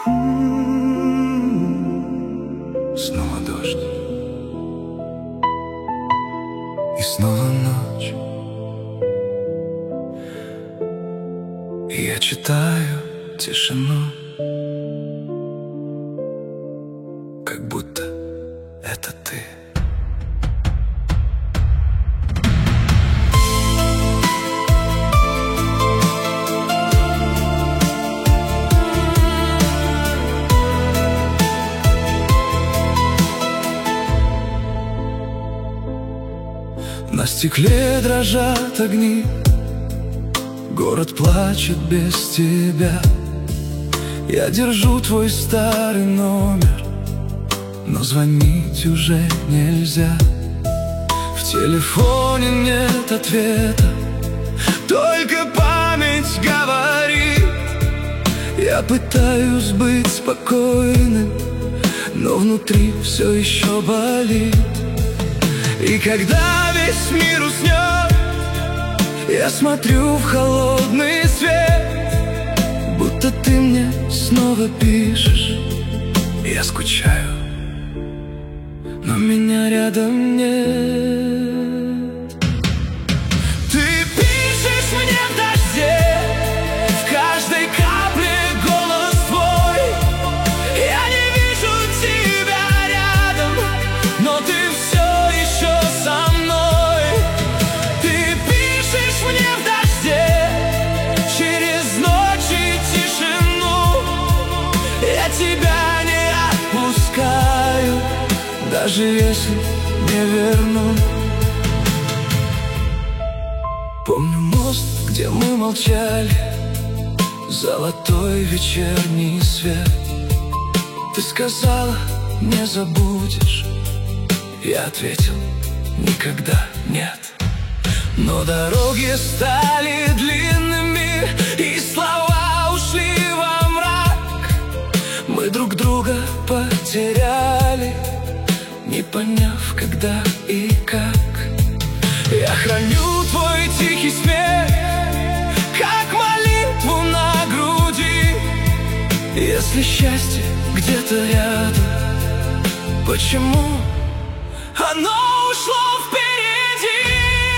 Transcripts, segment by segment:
Снова дождь, и снова ночь, и я читаю тишину, как будто это ты. На стекле дрожат огни, город плачет без тебя. Я держу твой старый номер, но звонить уже нельзя. В телефоне нет ответа, только память говорит. Я пытаюсь быть спокойным, но внутри все еще болит. И когда весь мир уснет, я смотрю в холодный свет, будто ты мне снова пишешь. Я скучаю, но меня рядом нет. Ты пишешь мне в дожде, в каждой капле голос твой. Я не вижу тебя рядом, но ты все еще со мной. Ты пишешь мне в дожде, через ночь и тишину. Я тебя не отпускаю, даже если не верну. Помню мост, где мы молчали, золотой вечерний свет. Ты сказала, не забудешь. Я ответил, никогда нет. Но дороги стали длинными, и слова ушли во мрак. Мы друг друга потеряли, не поняв, когда и как. Я храню твой тихий смех, как молитву на груди. Если счастье где-то рядом, почему оно ушло впереди?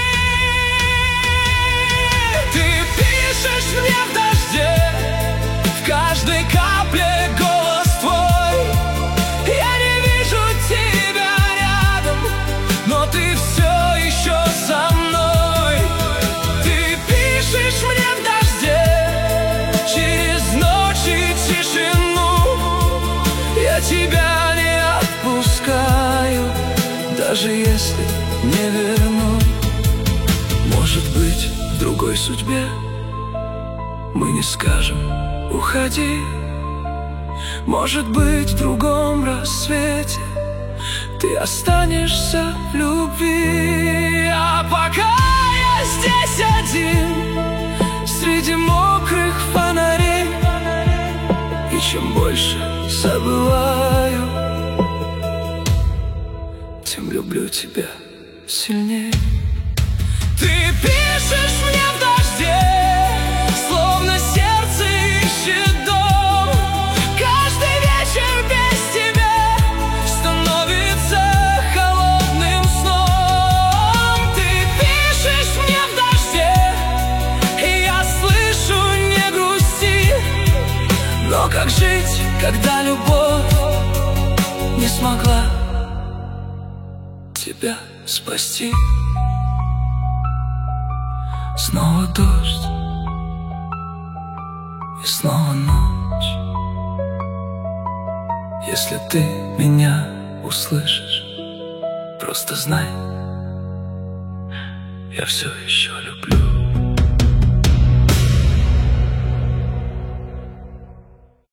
Ты пишешь мне в дожде, в каждой капле голос твой. Я не вижу тебя рядом, но ты все еще со мной. Ты пишешь мне в дожде, через ночь и тишину. Я тебя не отпускаю, даже если не верну. Может быть, в другой судьбе мы не скажем «уходи». Может быть, в другом рассвете ты останешься в любви. А пока я здесь один, среди мокрых фонарей, и чем больше забываю, тем люблю тебя сильнее. Ты пишешь мне в дожде, словно сердце ищет дом. Каждый вечер без тебя становится холодным сном. Ты пишешь мне в дожде, и я слышу «не грусти». Но как жить, когда любовь не смогла тебя спасти? Снова дождь, и снова ночь. Если ты меня услышишь, просто знай, я все еще люблю.